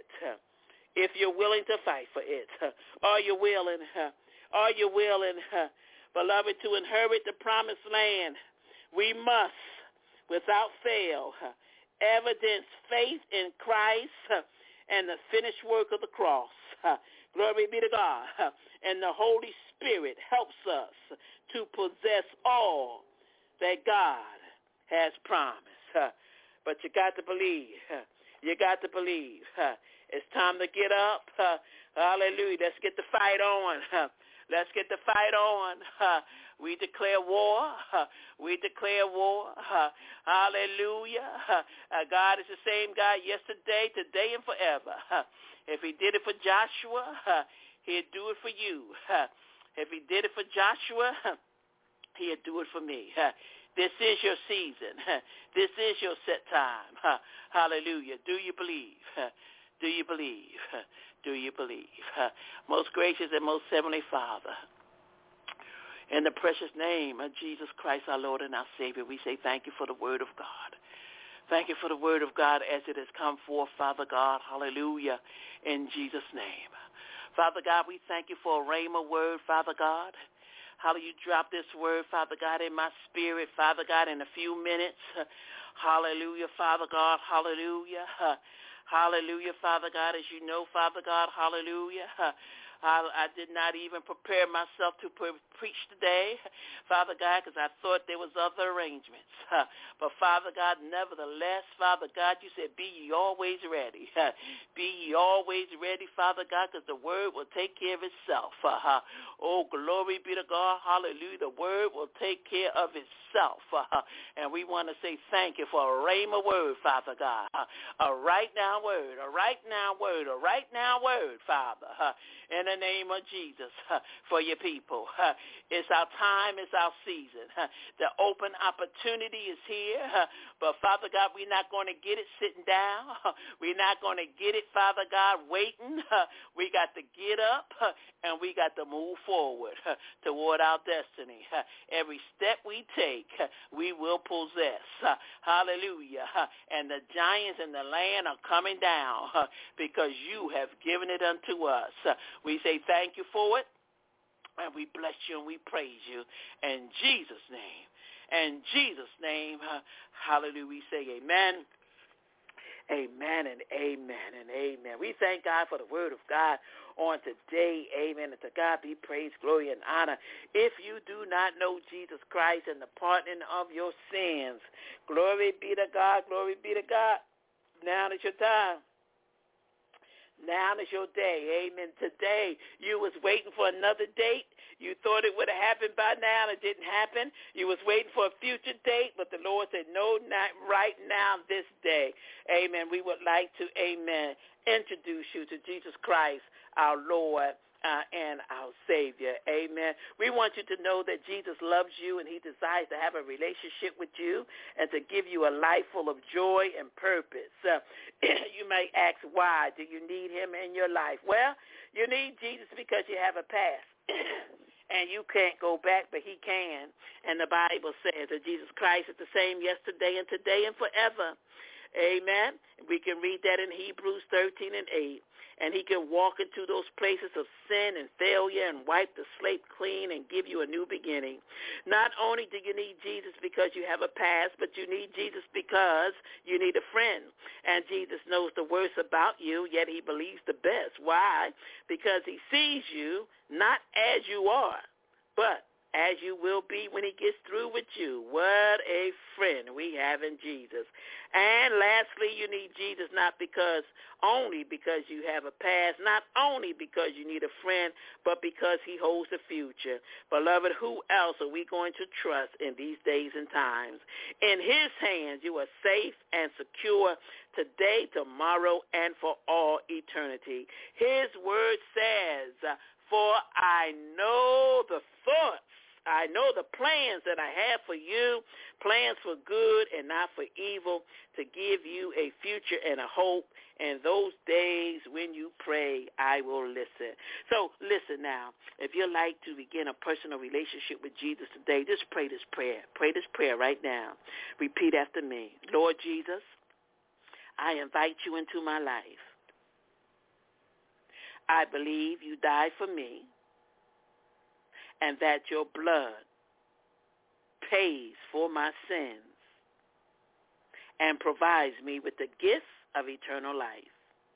S2: If you're willing to fight for it. Are you willing? Are you willing, beloved, to inherit the promised land? We must, without fail, evidence faith in Christ and the finished work of the cross. Glory be to God. And the Holy Spirit helps us to possess all that God has promised. But you got to believe. You got to believe. It's time to get up. Hallelujah. Let's get the fight on. Let's get the fight on. We declare war. We declare war. Hallelujah. God is the same God yesterday, today, and forever. If he did it for Joshua, he'll do it for you. If he did it for Joshua, he'll do it for me. This is your season. This is your set time. Hallelujah. Do you believe? Do you believe? Do you believe? Most gracious and most heavenly Father, in the precious name of Jesus Christ, our Lord and our Savior, we say thank you for the word of God. Thank you for the word of God as it has come forth, Father God. Hallelujah. In Jesus' name. Father God, we thank you for a rhema word, Father God. Hallelujah. You drop this word, Father God, in my spirit, Father God, in a few minutes. Hallelujah, Father God. Hallelujah. Hallelujah, Father God. As you know, Father God, hallelujah. I did not even prepare myself to preach today, Father God, because I thought there was other arrangements. But, Father God, nevertheless, Father God, you said, be ye always ready. Be ye always ready, Father God, because the word will take care of itself. Oh, glory be to God. Hallelujah. The word will take care of itself. And we want to say thank you for a rhema word, Father God. A right now word, a right now word, a right now word, Father. In the name of Jesus, for your people. It's our time, it's our season. The open opportunity is here. But, Father God, we're not going to get it sitting down. We're not going to get it, Father God, waiting. We got to get up and we got to move forward toward our destiny. Every step we take, we will possess. Hallelujah. And the giants in the land are coming down because you have given it unto us. We say thank you for it, and we bless you and we praise you in Jesus' name. In Jesus' name, hallelujah, we say amen. Amen and amen and amen. We thank God for the word of God on today. Amen. And to God be praise, glory, and honor. If you do not know Jesus Christ and the pardoning of your sins, glory be to God, glory be to God. Now is your time. Now is your day. Amen. Today, you was waiting for another date. You thought it would have happened by now. It didn't happen. You was waiting for a future date, but the Lord said, no, not right now, this day. Amen. We would like to, amen, introduce you to Jesus Christ, our Lord and our Savior. Amen. We want you to know that Jesus loves you and he desires to have a relationship with you and to give you a life full of joy and purpose. You may ask, why do you need him in your life? Well, you need Jesus because you have a past. And you can't go back, but he can. And the Bible says that Jesus Christ is the same yesterday and today and forever. Amen. We can read that in Hebrews 13 and 8. And he can walk into those places of sin and failure and wipe the slate clean and give you a new beginning. Not only do you need Jesus because you have a past, but you need Jesus because you need a friend. And Jesus knows the worst about you, yet he believes the best. Why? Because he sees you not as you are, but as you will be when he gets through with you. What a friend we have in Jesus. And lastly, you need Jesus not only because you have a past, not only because you need a friend, but because he holds the future. Beloved, who else are we going to trust in these days and times? In his hands, you are safe and secure today, tomorrow, and for all eternity. His word says, for I know the thoughts, I know the plans that I have for you, plans for good and not for evil, to give you a future and a hope. And those days when you pray, I will listen. So listen now. If you'd like to begin a personal relationship with Jesus today, just pray this prayer. Pray this prayer right now. Repeat after me. Lord Jesus, I invite you into my life. I believe you died for me, and that your blood pays for my sins and provides me with the gift of eternal life.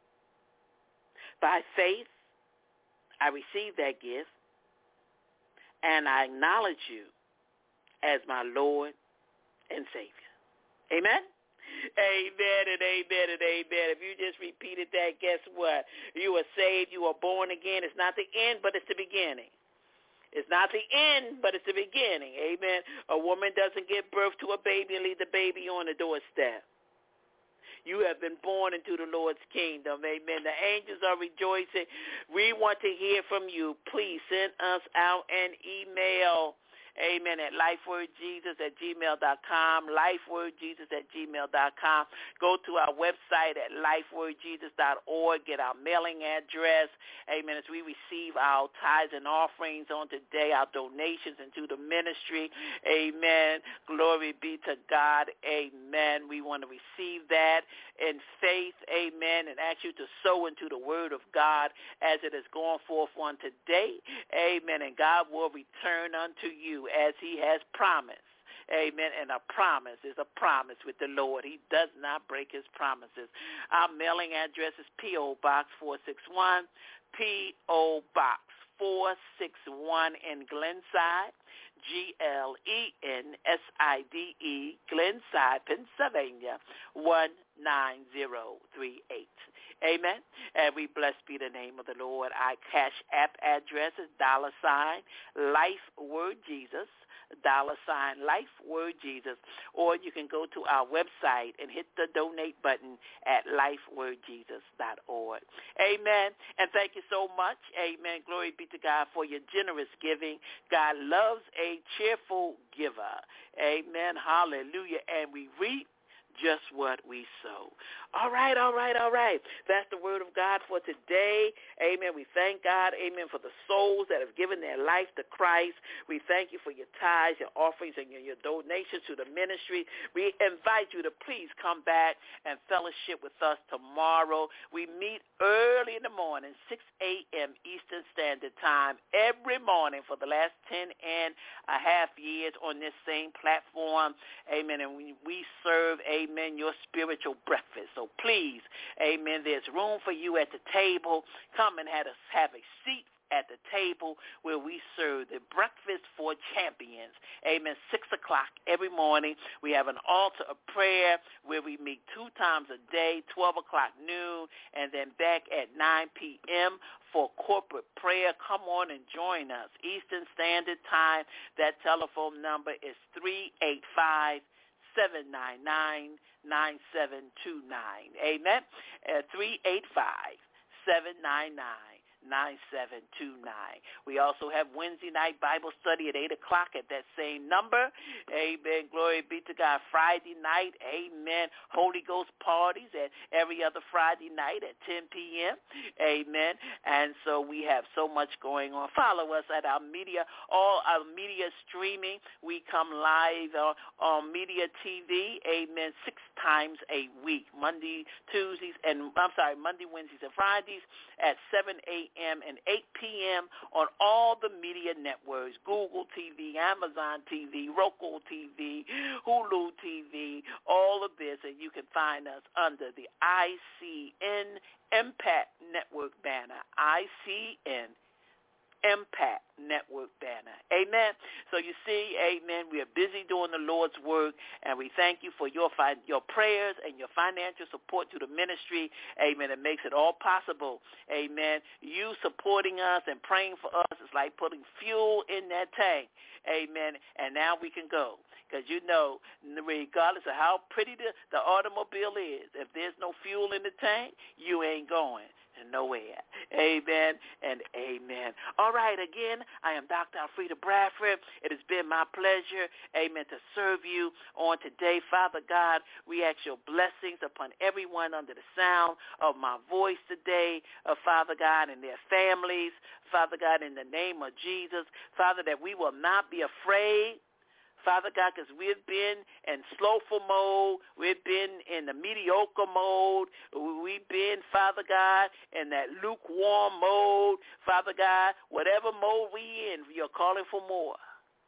S2: By faith, I receive that gift, and I acknowledge you as my Lord and Savior. Amen? Amen and amen and amen. If you just repeated that, guess what? You are saved. You are born again. It's not the end, but it's the beginning. It's not the end, but it's the beginning. Amen. A woman doesn't give birth to a baby and leave the baby on the doorstep. You have been born into the Lord's kingdom. Amen. The angels are rejoicing. We want to hear from you. Please send us out an email. Amen. At lifewordjesus@gmail.com. Lifewordjesus@gmail.com. Go to our website at lifewordjesus.org. Get our mailing address. Amen. As we receive our tithes and offerings on today, our donations into the ministry. Amen. Glory be to God. Amen. We want to receive that in faith. Amen. And ask you to sow into the word of God as it is going forth on today. Amen. And God will return unto you as he has promised. Amen. And a promise is a promise with the Lord. He does not break his promises. Our mailing address is P.O. Box 461, P.O. Box 461 in Glenside, Glenside, Glenside, Pennsylvania, 19038. Amen. And we blessed be the name of the Lord. Our Cash App address is $LifeWordJesus, $LifeWordJesus. Or you can go to our website and hit the donate button at lifewordjesus.org. Amen. And thank you so much. Amen. Glory be to God for your generous giving. God loves a cheerful giver. Amen. Hallelujah. And we reap just what we sow. All right. That's the word of God for today. Amen. We thank God, amen, for the souls that have given their life to Christ. We thank you for your tithes, your offerings, and your donations to the ministry. We invite you to please come back and fellowship with us tomorrow. We meet early in the morning, 6 a.m. Eastern Standard Time, every morning for the last 10 and a half years on this same platform. Amen. And we serve, amen, your spiritual breakfast. So please, amen, there's room for you at the table. Come and have a seat at the table where we serve the breakfast for champions. Amen. 6 o'clock every morning. We have an altar of prayer where we meet 2 times a day, 12 o'clock noon, and then back at 9 p.m. for corporate prayer. Come on and join us. Eastern Standard Time. That telephone number is 385-799-9729. Amen. 385-799-9729. We also have Wednesday night Bible study at 8 o'clock at that same number. Amen. Glory be to God. Friday night, amen, Holy Ghost parties at every other Friday night at 10 p.m. Amen. And so we have so much going on. Follow us at our media, all our media streaming. We come live on Media TV, amen, 6 times a week, Monday, Wednesdays, and Fridays at 7 a.m. and 8 p.m. on all the media networks, Google TV, Amazon TV, Roku TV, Hulu TV, all of this, and you can find us under the ICN Impact Network banner, ICN Impact Network banner. Amen. So you see, amen, we are busy doing the Lord's work, and we thank you for your prayers and your financial support to the ministry. Amen. It makes it all possible. Amen. You supporting us and praying for us is like putting fuel in that tank. Amen. And now we can go. Because you know, regardless of how pretty the automobile is, if there's no fuel in the tank, you ain't going nowhere. Amen and amen. All right, again, I am Dr. Alfreda Bradford. It has been my pleasure, amen, to serve you on today. Father God, we ask your blessings upon everyone under the sound of my voice today, Father God, and their families. Father God, in the name of Jesus, Father, that we will not be afraid, Father God, because we've been in slowful mode. We've been in the mediocre mode. We've been, Father God, in that lukewarm mode. Father God, whatever mode we in, you're calling for more.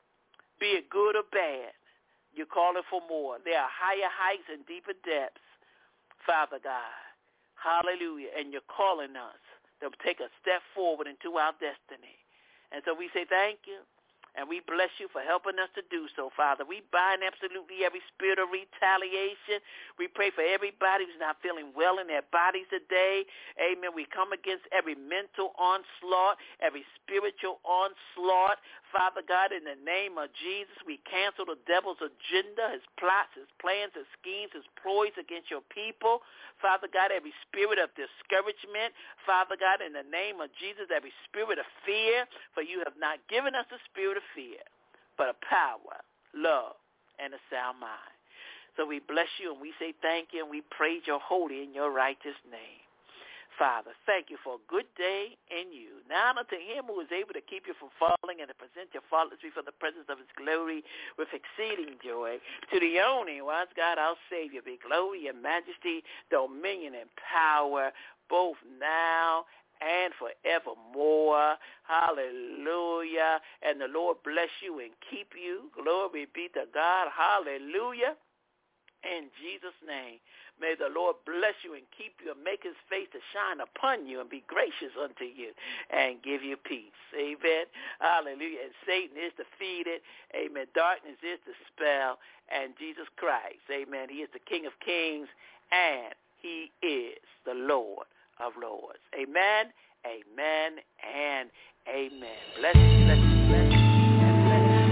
S2: Be it good or bad, you're calling for more. There are higher heights and deeper depths, Father God. Hallelujah. And you're calling us to take a step forward into our destiny. And so we say thank you. And we bless you for helping us to do so, Father. We bind absolutely every spirit of retaliation. We pray for everybody who's not feeling well in their bodies today. Amen. We come against every mental onslaught, every spiritual onslaught. Father God, in the name of Jesus, we cancel the devil's agenda, his plots, his plans, his schemes, his ploys against your people. Father God, every spirit of discouragement. Father God, in the name of Jesus, every spirit of fear. For you have not given us a spirit of fear, but a power, love, and a sound mind. So we bless you and we say thank you and we praise your holy and your righteous name. Father, thank you for a good day in you. Now unto him who is able to keep you from falling and to present your faultless before the presence of his glory with exceeding joy. To the only wise God, our Savior, be glory and majesty, dominion and power, both now and forevermore. Hallelujah. And the Lord bless you and keep you. Glory be to God. Hallelujah. In Jesus' name, may the Lord bless you and keep you and make his face to shine upon you and be gracious unto you and give you peace. Amen. Hallelujah. And Satan is defeated. Amen. Darkness is dispelled. And Jesus Christ, amen, he is the King of kings and he is the Lord of lords. Amen, amen, and amen. Bless you, bless you, bless you, and bless you.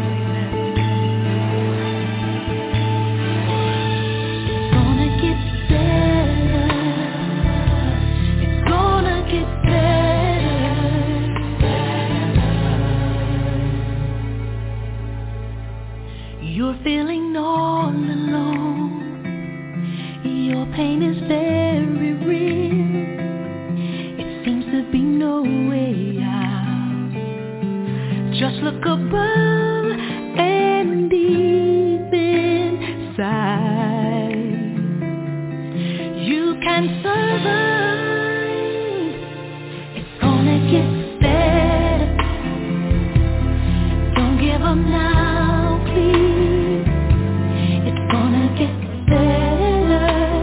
S2: Amen.
S4: It's gonna get better. You're feeling all alone. Your pain is very real. Seems to be no way out. Just look above and deep inside. You can survive. It's gonna get better. Don't give up now, please. It's gonna get better.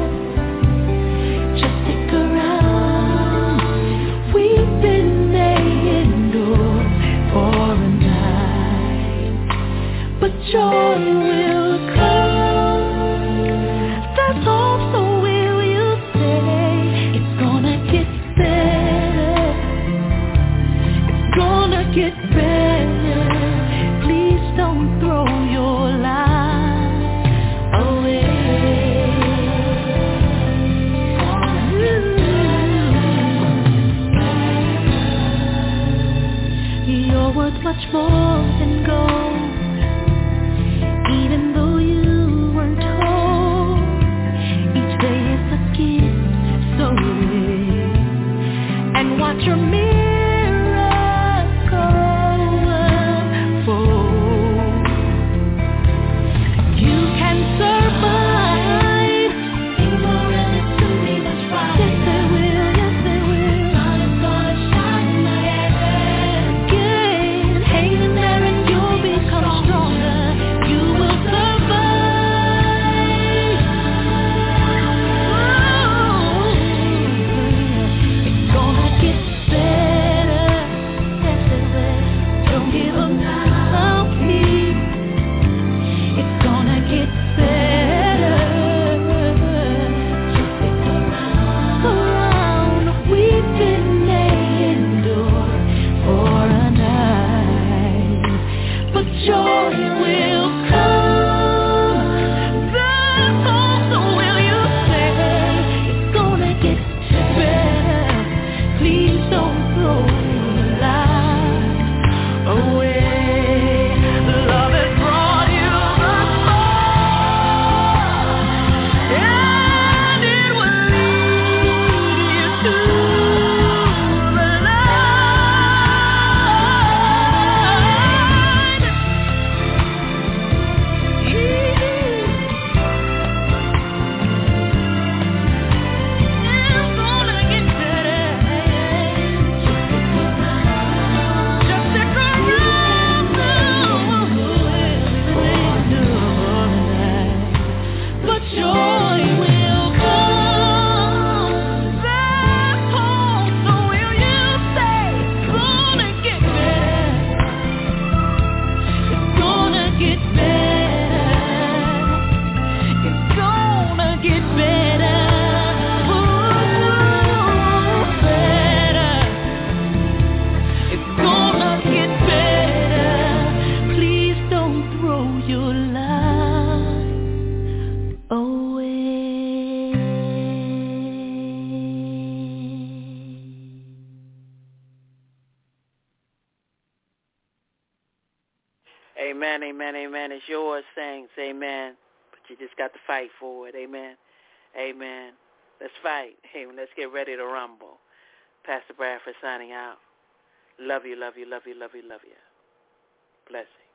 S4: Just stick around. We've been laying low for a night, but joy will come. That's hope, so will you say it's gonna get better? It's gonna get better. Please don't throw your life away. You're worth much more than gold, even though you
S2: Amen, amen, amen. It's yours, saints. Amen. But you just got to fight for it. Amen. Amen. Let's fight. Hey, let's get ready to rumble. Pastor Bradford signing out. Love you, love you, love you, love you, love you. Blessings.